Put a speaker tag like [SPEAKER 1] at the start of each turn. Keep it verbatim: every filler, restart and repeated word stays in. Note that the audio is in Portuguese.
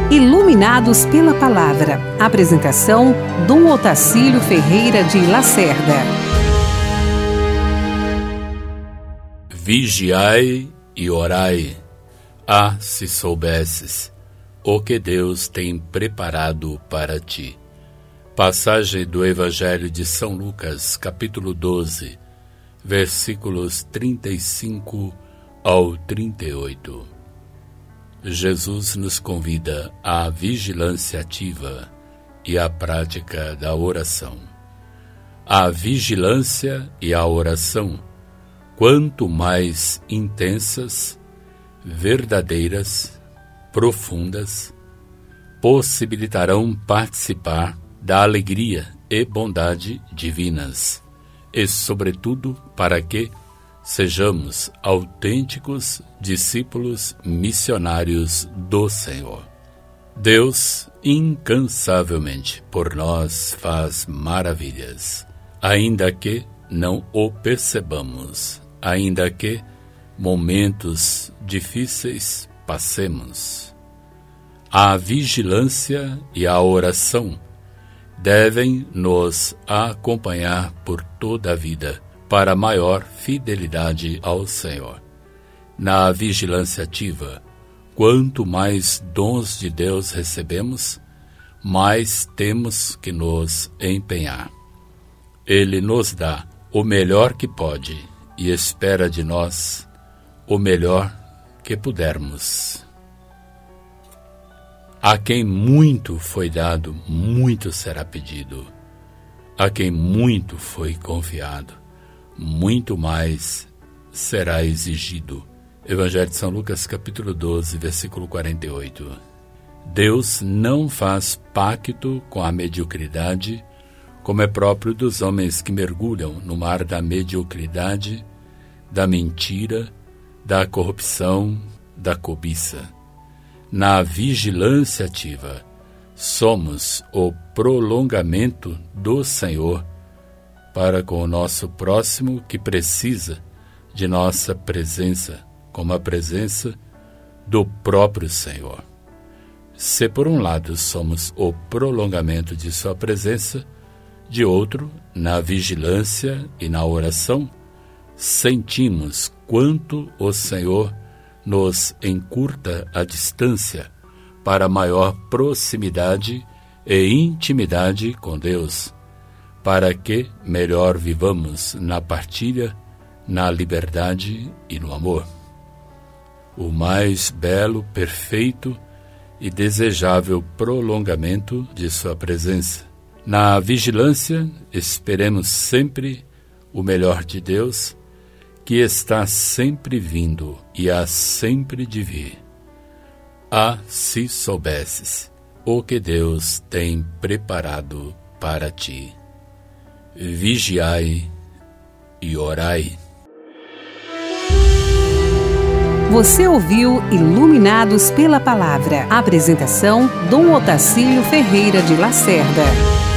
[SPEAKER 1] Iluminados pela Palavra. Apresentação, Dom Otacílio Ferreira de Lacerda.
[SPEAKER 2] Vigiai e orai. Ah, se soubesses o que Deus tem preparado para ti. Passagem do Evangelho de São Lucas, capítulo doze, versículos trinta e cinco ao trinta e oito. Jesus nos convida à vigilância ativa e à prática da oração. A vigilância e a oração, quanto mais intensas, verdadeiras, profundas, possibilitarão participar da alegria e bondade divinas, e, sobretudo, para que sejamos autênticos discípulos missionários do Senhor. Deus, incansavelmente, por nós faz maravilhas, ainda que não o percebamos, ainda que momentos difíceis passemos. A vigilância e a oração devem nos acompanhar por toda a vida, para maior fidelidade ao Senhor. Na vigilância ativa, quanto mais dons de Deus recebemos, mais temos que nos empenhar. Ele nos dá o melhor que pode e espera de nós o melhor que pudermos. A quem muito foi dado, muito será pedido. A quem muito foi confiado, muito mais será exigido. Evangelho de São Lucas, capítulo doze, versículo quarenta e oito. Deus não faz pacto com a mediocridade, como é próprio dos homens que mergulham no mar da mediocridade, da mentira, da corrupção, da cobiça. Na vigilância ativa, somos o prolongamento do Senhor para com o nosso próximo que precisa de nossa presença, como a presença do próprio Senhor. Se por um lado somos o prolongamento de sua presença, de outro, na vigilância e na oração, sentimos quanto o Senhor nos encurta a distância para maior proximidade e intimidade com Deus, para que melhor vivamos na partilha, na liberdade e no amor. O mais belo, perfeito e desejável prolongamento de sua presença. Na vigilância, esperemos sempre o melhor de Deus, que está sempre vindo e há sempre de vir. Ah, se soubesses o que Deus tem preparado para ti. Vigiai e orai.
[SPEAKER 1] Você ouviu Iluminados pela Palavra. Apresentação, Dom Otacílio Ferreira de Lacerda.